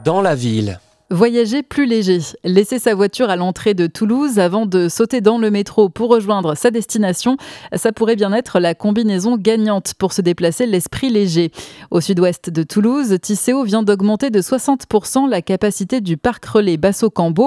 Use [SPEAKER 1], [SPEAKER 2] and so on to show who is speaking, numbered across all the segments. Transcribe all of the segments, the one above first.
[SPEAKER 1] dans la ville.
[SPEAKER 2] Voyager plus léger, laisser sa voiture à l'entrée de Toulouse avant de sauter dans le métro pour rejoindre sa destination, ça pourrait bien être la combinaison gagnante pour se déplacer l'esprit léger. Au sud-ouest de Toulouse, Tisséo vient d'augmenter de 60% la capacité du parc relais Basso-Cambo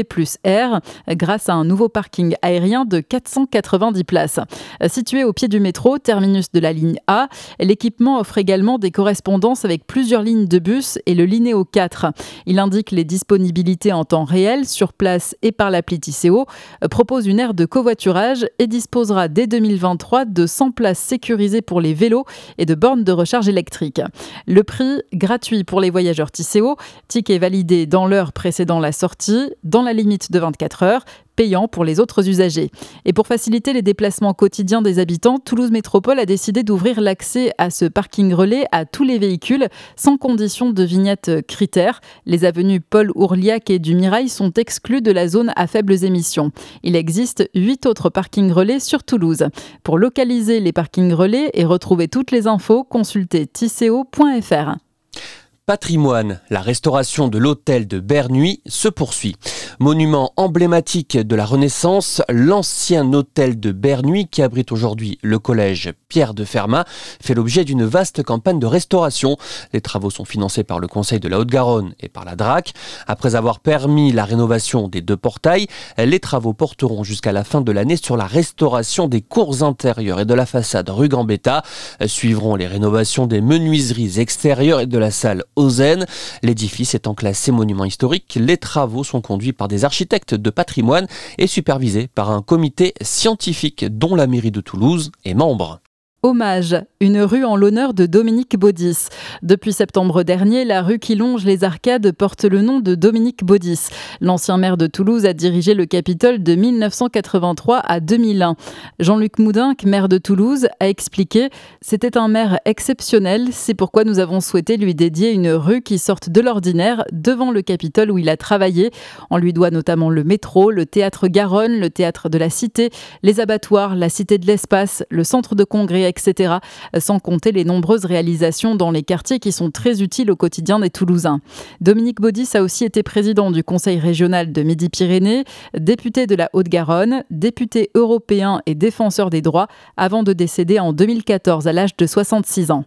[SPEAKER 2] P+R grâce à un nouveau parking aérien de 490 places. Situé au pied du métro, terminus de la ligne A, l'équipement offre également des correspondances avec plusieurs lignes de bus et le Linéo 4. Il indique les disponibilités en temps réel, sur place et par l'appli Tisséo, propose une aire de covoiturage et disposera dès 2023 de 100 places sécurisées pour les vélos et de bornes de recharge électrique. Le prix, gratuit pour les voyageurs Tisséo, ticket validé dans l'heure précédant la sortie, dans la limite de 24 heures, payant pour les autres usagers. Et pour faciliter les déplacements quotidiens des habitants, Toulouse Métropole a décidé d'ouvrir l'accès à ce parking relais à tous les véhicules, sans condition de vignette critère. Les avenues Paul Ourliac et du Mirail sont exclues de la zone à faibles émissions. Il existe 8 autres parkings relais sur Toulouse. Pour localiser les parkings relais et retrouver toutes les infos, consultez tisséo.fr.
[SPEAKER 1] Patrimoine, la restauration de l'hôtel de Bernuy se poursuit. Monument emblématique de la Renaissance, l'ancien hôtel de Bernuy, qui abrite aujourd'hui le collège Pierre de Fermat, fait l'objet d'une vaste campagne de restauration. Les travaux sont financés par le Conseil de la Haute-Garonne et par la DRAC. Après avoir permis la rénovation des 2 portails, les travaux porteront jusqu'à la fin de l'année sur la restauration des cours intérieures et de la façade rue Gambetta. Suivront les rénovations des menuiseries extérieures et de la salle Ozen. L'édifice étant classé monument historique, les travaux sont conduits par des architectes de patrimoine et supervisés par un comité scientifique dont la mairie de Toulouse est membre.
[SPEAKER 2] Hommage, une rue en l'honneur de Dominique Baudis. Depuis septembre dernier, la rue qui longe les arcades porte le nom de Dominique Baudis. L'ancien maire de Toulouse a dirigé le Capitole de 1983 à 2001. Jean-Luc Moudinque, maire de Toulouse, a expliqué « C'était un maire exceptionnel, c'est pourquoi nous avons souhaité lui dédier une rue qui sorte de l'ordinaire devant le Capitole où il a travaillé. On lui doit notamment le métro, le théâtre Garonne, le théâtre de la Cité, les abattoirs, la Cité de l'Espace, le centre de congrès, etc. Sans compter les nombreuses réalisations dans les quartiers qui sont très utiles au quotidien des Toulousains. Dominique Baudis a aussi été président du Conseil régional de Midi-Pyrénées, député de la Haute-Garonne, député européen et défenseur des droits, avant de décéder en 2014 à l'âge de 66 ans.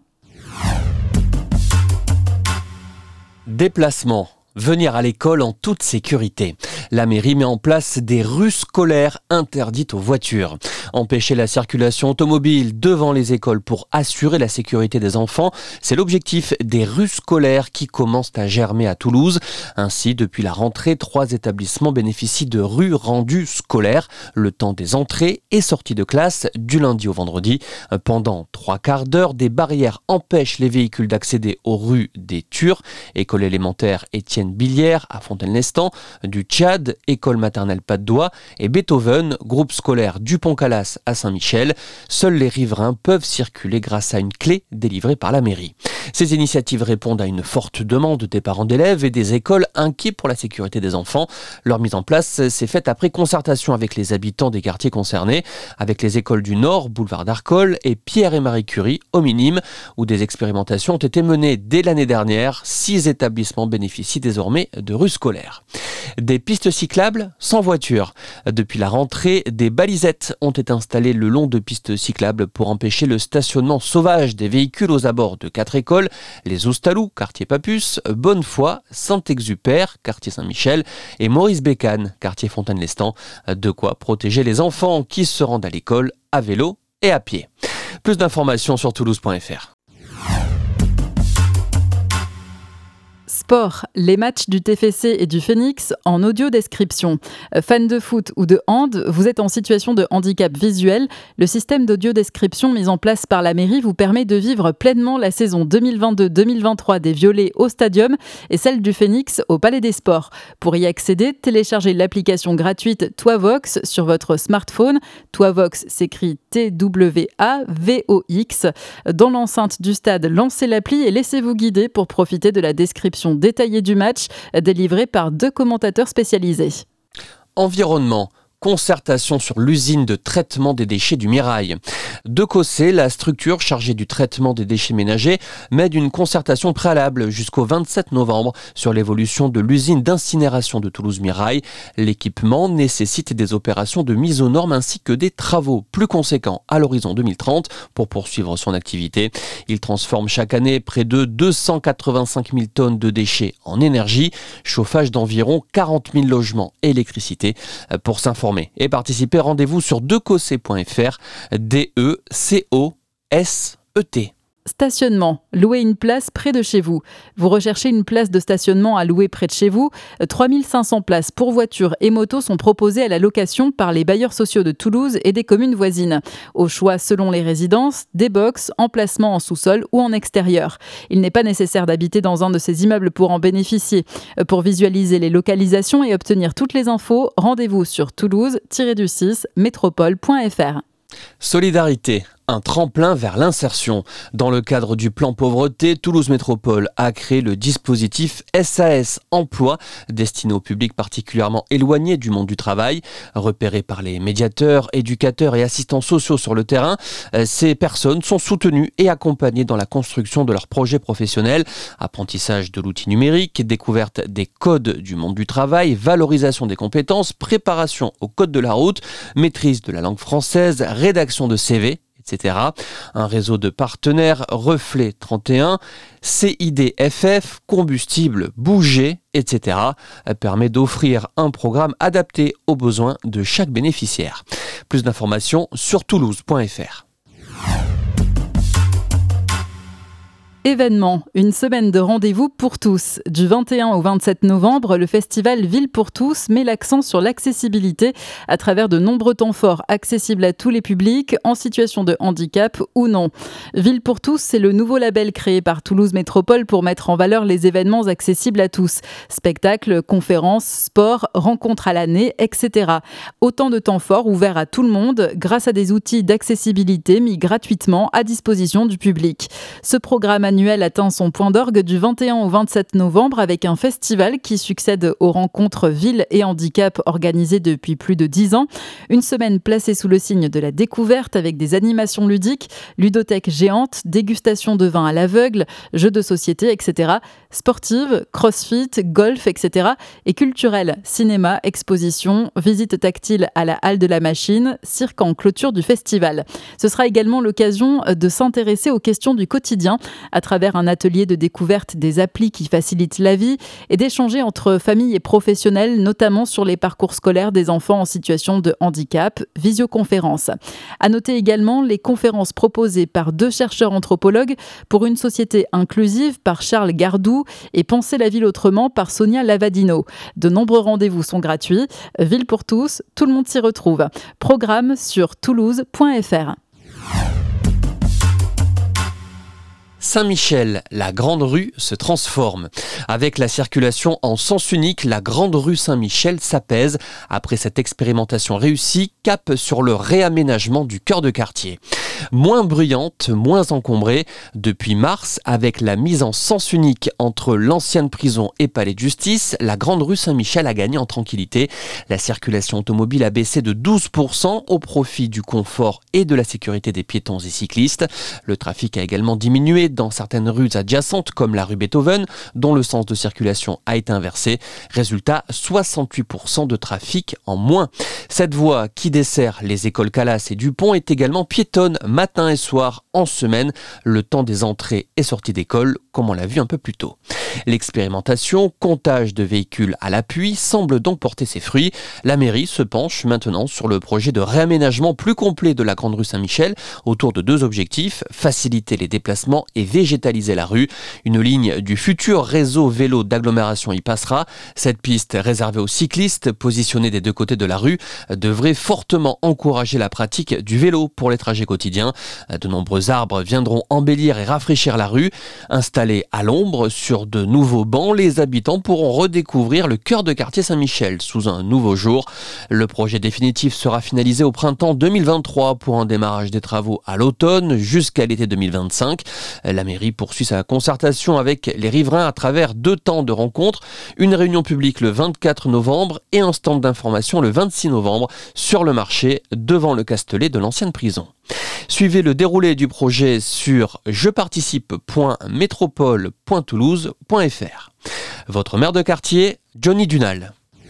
[SPEAKER 1] Déplacement. Venir à l'école en toute sécurité. La mairie met en place des rues scolaires interdites aux voitures. Empêcher la circulation automobile devant les écoles pour assurer la sécurité des enfants, c'est l'objectif des rues scolaires qui commencent à germer à Toulouse. Ainsi, depuis la rentrée, 3 établissements bénéficient de rues rendues scolaires le temps des entrées et sorties de classe du lundi au vendredi. Pendant 3/4 d'heure, des barrières empêchent les véhicules d'accéder aux rues des Tures, école élémentaire Étienne Billière à Fontaine-Lestan, du Tchad, école maternelle Pas-de-Doigt et Beethoven, groupe scolaire du Pont-Calas à Saint-Michel. Seuls les riverains peuvent circuler grâce à une clé délivrée par la mairie. Ces initiatives répondent à une forte demande des parents d'élèves et des écoles inquiets pour la sécurité des enfants. Leur mise en place s'est faite après concertation avec les habitants des quartiers concernés, avec les écoles du Nord, boulevard d'Arcole et Pierre et Marie Curie au Minime, où des expérimentations ont été menées dès l'année dernière. 6 établissements bénéficient désormais de rues scolaires. Des pistes cyclables sans voiture. Depuis la rentrée, des balisettes ont été installées le long de pistes cyclables pour empêcher le stationnement sauvage des véhicules aux abords de 4 écoles, les Oustalou, quartier Papus, Bonnefoy, Saint-Exupère, quartier Saint-Michel et Maurice Bécane, quartier Fontaine-Lestan. De quoi protéger les enfants qui se rendent à l'école à vélo et à pied. Plus d'informations sur toulouse.fr.
[SPEAKER 2] Sport, les matchs du TFC et du Phoenix en audio description. Fan de foot ou de hand, vous êtes en situation de handicap visuel. Le système d'audio description mis en place par la mairie vous permet de vivre pleinement la saison 2022-2023 des Violets au Stadium et celle du Phoenix au Palais des Sports. Pour y accéder, téléchargez l'application gratuite Toivox sur votre smartphone. Toivox s'écrit TWAVOX. Dans l'enceinte du stade, lancez l'appli et laissez-vous guider pour profiter de la description détaillée du match, délivrée par 2 commentateurs spécialisés.
[SPEAKER 1] Environnement. concertation sur l'usine de traitement des déchets du Mirail. De Cossé, la structure chargée du traitement des déchets ménagers mène une concertation préalable jusqu'au 27 novembre sur l'évolution de l'usine d'incinération de Toulouse-Mirail. L'équipement nécessite des opérations de mise aux normes ainsi que des travaux plus conséquents à l'horizon 2030 pour poursuivre son activité. Il transforme chaque année près de 285 000 tonnes de déchets en énergie, chauffage d'environ 40 000 logements et électricité. Pour s'informer et participer, rendez-vous sur decossé.fr, DECOSET.
[SPEAKER 2] Stationnement. Louer une place près de chez vous. Vous recherchez une place de stationnement à louer près de chez vous. 3500 places pour voitures et motos sont proposées à la location par les bailleurs sociaux de Toulouse et des communes voisines. Au choix selon les résidences, des box, emplacements en sous-sol ou en extérieur. Il n'est pas nécessaire d'habiter dans un de ces immeubles pour en bénéficier. Pour visualiser les localisations et obtenir toutes les infos, rendez-vous sur toulouse-métropole.fr.
[SPEAKER 1] Solidarité, un tremplin vers l'insertion. Dans le cadre du plan pauvreté, Toulouse Métropole a créé le dispositif SAS Emploi, destiné au public particulièrement éloigné du monde du travail. Repérés par les médiateurs, éducateurs et assistants sociaux sur le terrain, ces personnes sont soutenues et accompagnées dans la construction de leurs projets professionnels. Apprentissage de l'outil numérique, découverte des codes du monde du travail, valorisation des compétences, préparation au code de la route, maîtrise de la langue française, rédaction de CV, etc. Un réseau de partenaires, Reflet 31, CIDFF, Combustible, Bouger, etc. permet d'offrir un programme adapté aux besoins de chaque bénéficiaire. Plus d'informations sur toulouse.fr.
[SPEAKER 2] Événement, une semaine de rendez-vous pour tous. Du 21 au 27 novembre, le festival Ville pour tous met l'accent sur l'accessibilité à travers de nombreux temps forts accessibles à tous les publics, en situation de handicap ou non. Ville pour tous, c'est le nouveau label créé par Toulouse Métropole pour mettre en valeur les événements accessibles à tous. Spectacles, conférences, sports, rencontres à l'année, etc. Autant de temps forts ouverts à tout le monde grâce à des outils d'accessibilité mis gratuitement à disposition du public. Ce programme annuel atteint son point d'orgue du 21 au 27 novembre avec un festival qui succède aux rencontres Ville et Handicap organisées depuis plus de 10 ans. Une semaine placée sous le signe de la découverte avec des animations ludiques, ludothèques géantes, dégustation de vin à l'aveugle, jeux de société, etc. Sportives, crossfit, golf, etc. Et culturelles, cinéma, exposition, visite tactile à la halle de la machine, cirque en clôture du festival. Ce sera également l'occasion de s'intéresser aux questions du quotidien à travers un atelier de découverte des applis qui facilitent la vie et d'échanger entre familles et professionnels, notamment sur les parcours scolaires des enfants en situation de handicap, visioconférence. À noter également les conférences proposées par 2 chercheurs anthropologues pour une société inclusive par Charles Gardou et Penser la ville autrement par Sonia Lavadino. De nombreux rendez-vous sont gratuits. Ville pour tous, tout le monde s'y retrouve. Programme sur toulouse.fr.
[SPEAKER 1] Saint-Michel, la grande rue se transforme. Avec la circulation en sens unique, la grande rue Saint-Michel s'apaise. Après cette expérimentation réussie, cap sur le réaménagement du cœur de quartier. Moins bruyante, moins encombrée. Depuis mars, avec la mise en sens unique entre l'ancienne prison et palais de justice, la grande rue Saint-Michel a gagné en tranquillité. La circulation automobile a baissé de 12% au profit du confort et de la sécurité des piétons et cyclistes. Le trafic a également diminué dans certaines rues adjacentes comme la rue Beethoven, dont le sens de circulation a été inversé. Résultat, 68% de trafic en moins. Cette voie qui dessert les écoles Calas et Dupont est également piétonne matin et soir en semaine, le temps des entrées et sorties d'école, comme on l'a vu un peu plus tôt. L'expérimentation, comptage de véhicules à l'appui, semble donc porter ses fruits. La mairie se penche maintenant sur le projet de réaménagement plus complet de la grande rue Saint-Michel autour de 2 objectifs, faciliter les déplacements et végétaliser la rue. Une ligne du futur réseau vélo d'agglomération y passera. Cette piste réservée aux cyclistes, positionnée des 2 côtés de la rue, devrait fortement encourager la pratique du vélo pour les trajets quotidiens. De nombreux arbres viendront embellir et rafraîchir la rue. Installés à l'ombre sur de nouveaux bancs, les habitants pourront redécouvrir le cœur de quartier Saint-Michel sous un nouveau jour. Le projet définitif sera finalisé au printemps 2023 pour un démarrage des travaux à l'automne jusqu'à l'été 2025. La mairie poursuit sa concertation avec les riverains à travers 2 temps de rencontres, une réunion publique le 24 novembre et un stand d'information le 26 novembre sur le marché devant le Castelet de l'ancienne prison. Suivez le déroulé du projet sur jeparticipe.métropole.toulouse.fr. Votre maire de quartier, Johnny Dunal.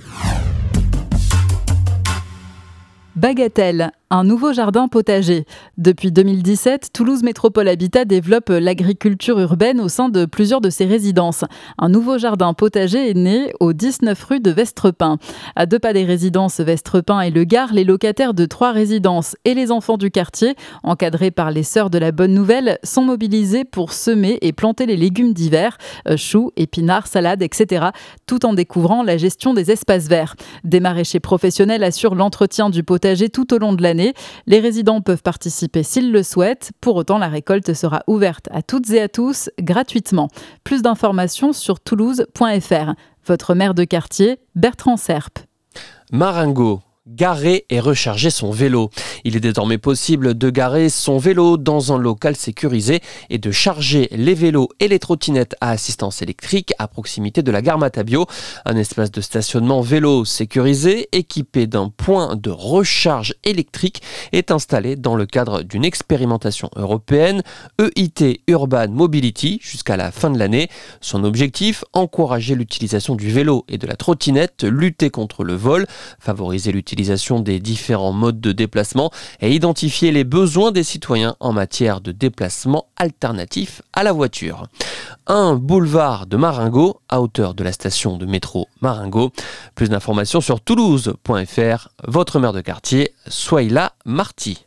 [SPEAKER 2] Bagatelle, un nouveau jardin potager. Depuis 2017, Toulouse Métropole Habitat développe l'agriculture urbaine au sein de plusieurs de ses résidences. Un nouveau jardin potager est né au 19 rue de Vestrepin. À 2 pas des résidences Vestrepin et Le Gard, les locataires de 3 résidences et les enfants du quartier, encadrés par les Sœurs de la Bonne Nouvelle, sont mobilisés pour semer et planter les légumes d'hiver, choux, épinards, salades, etc., tout en découvrant la gestion des espaces verts. Des maraîchers professionnels assurent l'entretien du potager tout au long de l'année. Les résidents peuvent participer s'ils le souhaitent. Pour autant, la récolte sera ouverte à toutes et à tous gratuitement. Plus d'informations sur toulouse.fr. Votre maire de quartier, Bertrand Serpe.
[SPEAKER 1] Marengo. Garer et recharger son vélo. Il est désormais possible de garer son vélo dans un local sécurisé et de charger les vélos et les trottinettes à assistance électrique à proximité de la gare Matabio. Un espace de stationnement vélo sécurisé équipé d'un point de recharge électrique est installé dans le cadre d'une expérimentation européenne EIT Urban Mobility jusqu'à la fin de l'année. Son objectif, encourager l'utilisation du vélo et de la trottinette, lutter contre le vol, favoriser l'utilisation des différents modes de déplacement et identifier les besoins des citoyens en matière de déplacement alternatif à la voiture. Un boulevard de Marengo à hauteur de la station de métro Marengo. Plus d'informations sur toulouse.fr. Votre maire de quartier, Souaïla Marty.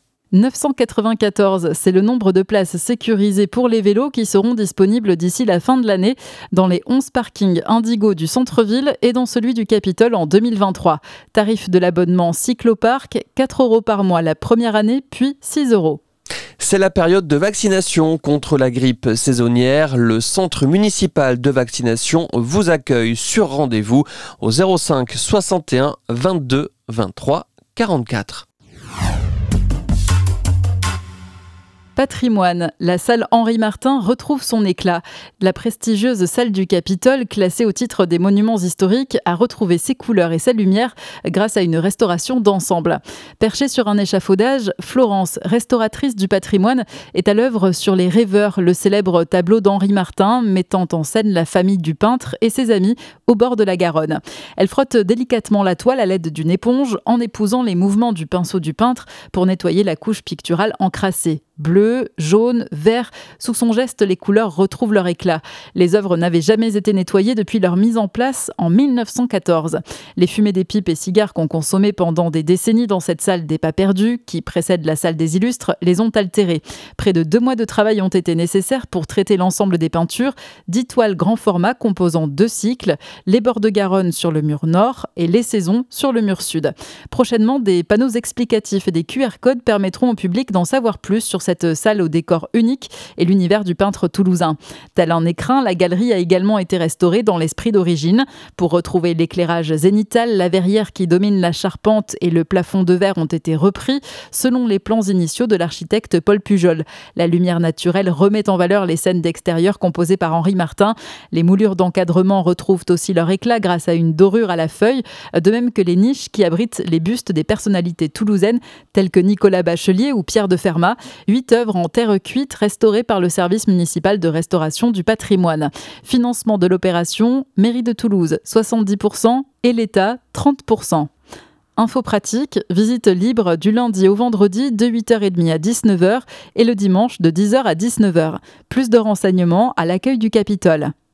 [SPEAKER 2] 994, c'est le nombre de places sécurisées pour les vélos qui seront disponibles d'ici la fin de l'année dans les 11 parkings Indigo du centre-ville et dans celui du Capitole en 2023. Tarif de l'abonnement Cyclopark, 4 € par mois la première année, puis 6 €.
[SPEAKER 1] C'est la période de vaccination contre la grippe saisonnière. Le centre municipal de vaccination vous accueille sur rendez-vous au 05 61 22 23 44.
[SPEAKER 2] Patrimoine, la salle Henri Martin retrouve son éclat. La prestigieuse salle du Capitole, classée au titre des monuments historiques, a retrouvé ses couleurs et sa lumière grâce à une restauration d'ensemble. Perchée sur un échafaudage, Florence, restauratrice du patrimoine, est à l'œuvre sur Les Rêveurs, le célèbre tableau d'Henri Martin mettant en scène la famille du peintre et ses amis au bord de la Garonne. Elle frotte délicatement la toile à l'aide d'une éponge en épousant les mouvements du pinceau du peintre pour nettoyer la couche picturale encrassée. Bleu, jaune, vert, sous son geste, les couleurs retrouvent leur éclat. Les œuvres n'avaient jamais été nettoyées depuis leur mise en place en 1914. Les fumées des pipes et cigares qu'on consommait pendant des décennies dans cette salle des pas perdus, qui précède la salle des illustres, les ont altérées. Près de 2 mois de travail ont été nécessaires pour traiter l'ensemble des peintures, 10 toiles grand format composant 2 cycles, les bords de Garonne sur le mur nord et les saisons sur le mur sud. Prochainement, des panneaux explicatifs et des QR codes permettront au public d'en savoir plus sur cette salle au décor unique et l'univers du peintre toulousain. Tel un écrin, la galerie a également été restaurée dans l'esprit d'origine. Pour retrouver l'éclairage zénital, la verrière qui domine la charpente et le plafond de verre ont été repris selon les plans initiaux de l'architecte Paul Pujol. La lumière naturelle remet en valeur les scènes d'extérieur composées par Henri Martin. Les moulures d'encadrement retrouvent aussi leur éclat grâce à une dorure à la feuille, de même que les niches qui abritent les bustes des personnalités toulousaines telles que Nicolas Bachelier ou Pierre de Fermat. 8 œuvres en terre cuite restaurées par le service municipal de restauration du patrimoine. Financement de l'opération, mairie de Toulouse 70% et l'État 30%. Info pratique, visite libre du lundi au vendredi de 8h30 à 19h et le dimanche de 10h à 19h. Plus de renseignements à l'accueil du Capitole.